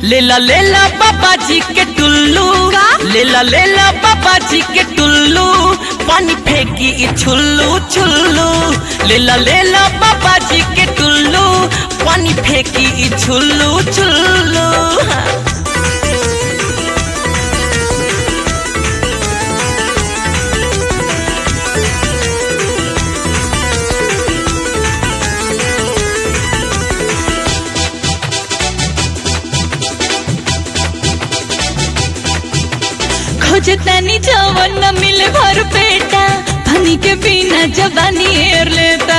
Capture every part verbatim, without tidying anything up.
लेला लेला बाबा जी के टुल्लू, लेला लेला बाबा जी के टुल्लू, पानी फेंकी छुल्लू छुल्लू। लेला लेला बाबा जी के टुल्लू, पानी फेंकी छुल्लू छुल्लू। खोजतानी जवन न मिले भर पेटा, पानी के बिना जवानी एर लेता।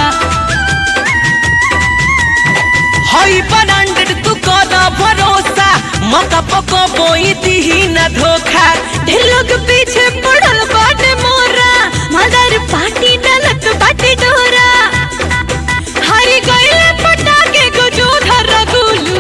हाई ब्रांडेड तू करा भरोसा, मका पको बोई दी न धोखा। ढेर लोग पीछे पड़ल बाटे मोरा, मादर पार्टी डालत बाटे डोरा। हारी गइले पटाके को जो धर गुलू।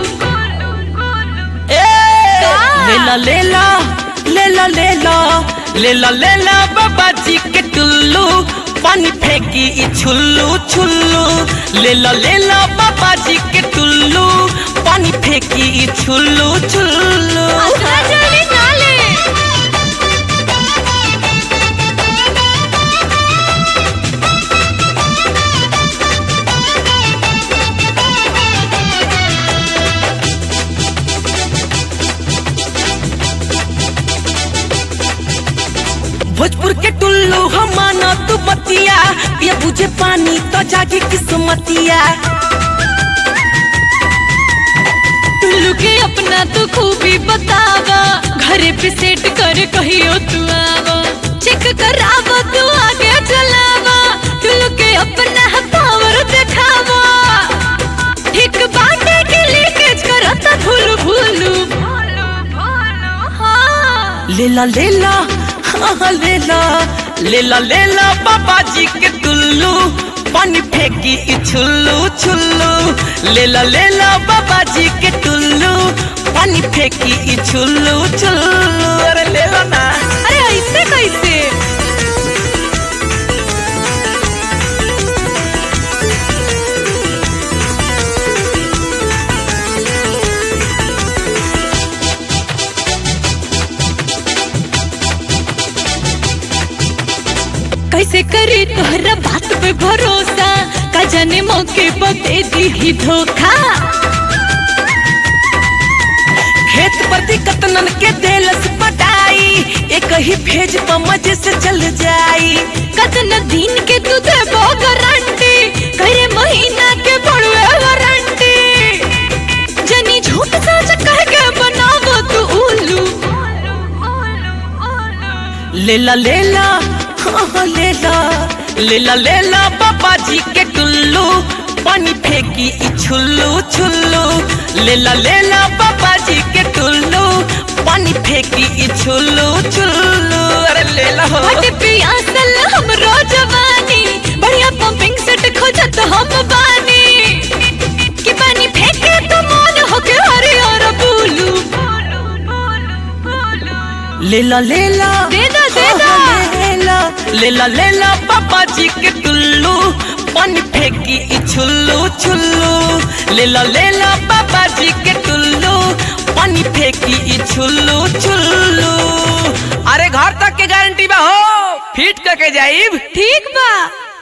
ए लेला लेला लेला लेला लेला लेला बाबा जी के टुल्लू, पानी फेंकी छुल्लू छुल्लू। लेला लेला बाबा जी के टुल्लू, पानी फेंकी छुल्लू छुल्लू। आसरा चली नाले भोजपुर के टुल्लू हम माना तू बतिया, ये बुझे पानी तो जागे किस्मतिया। टुल्लू के अपना तो खूबी बतावा, घरे पे सेट कर कहियो तू आवा। चेक करावा तू आगे चलावा, टुल्लू के अपना पावर दिखावा। ठीक बाटे के लीकेज करता भूलू भूलू। हाँ लेला लेला हाँ लेला लेला लेला बाबा जी के टुल्लू, पानी फेंकी छुल्लू छुल्लू। लेला लेला बाबा जी के टुल्लू, पानी फेंकी छुल्लू छुल्लू। अरे लेला ना, अरे ऐसे कैसे? कैसे करी तोहरा बात पे भरोसा, का जाने मौके पर दे दी ही धोखा। खेत प्रति कतनन के देलस पटाई, एक ही भेज पर मजे से चल जाई। कतन दिन के तू देबो गारंटी, करे महीना के पड़वे वारंटी। जनी झूठ सच कह के बनावो तू उल्लू। लेला लेला हाँ लेला लेला लेला बाबा जी के टुल्लू, पानी फेंकी छुल्लू छुल्लू। लेला लेला बाबा जी के टुल्लू, पानी फेंकी छुल्लू छुल्लू। अरे लेला हो हट पियासल हमरो जवानी, बढ़िया पंपिंग सेट खोजत हम बानी। कि पानी फेंके तो मन होके हरी और बुलू। लेला लेला दे दो दे दो लेला लेला लेला बाबा जी के टुल्लू, पानी फेंकी छुल्लू छुल्लू। लेला लेला बाबा जी के टुल्लू, पानी फेंकी छुल्लू छुल्लू। अरे घर तक के गारंटी बा हो, फिट करके जाइब। ठीक बा।